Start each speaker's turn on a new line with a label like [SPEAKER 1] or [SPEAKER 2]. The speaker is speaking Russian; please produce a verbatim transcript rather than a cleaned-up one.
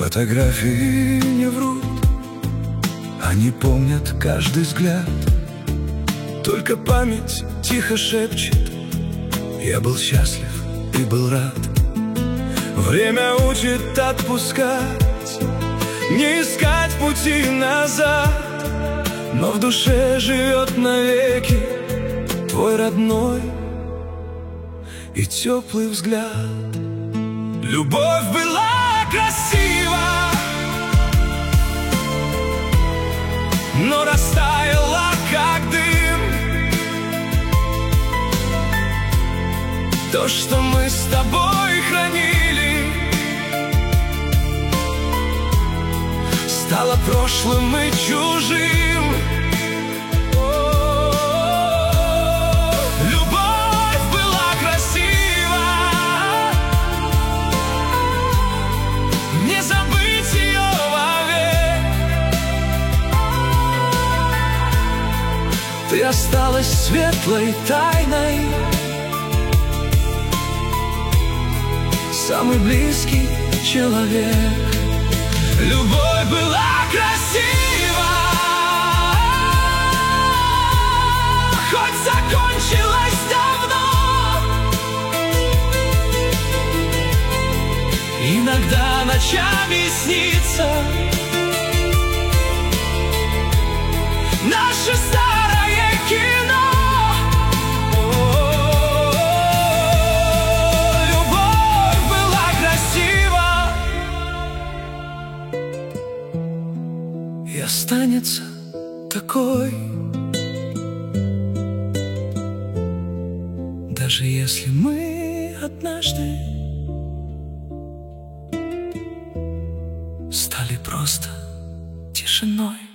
[SPEAKER 1] Фотографии не врут, они помнят каждый взгляд. Только память тихо шепчет: я был счастлив и был рад. Время учит отпускать, не искать пути назад, но в душе живет навеки твой родной и теплый взгляд. Любовь была красива, но растаяла, как дым. То, что мы с тобой хранили, стало прошлым и чужим. Любовь была красива, не забыть ее вовек. Ты осталась светлой тайной, самый близкий человек. Любовь была красива, хоть закончилась давно. Иногда ночами снится наше старое кино. И останется такой, даже если мы однажды стали просто тишиной.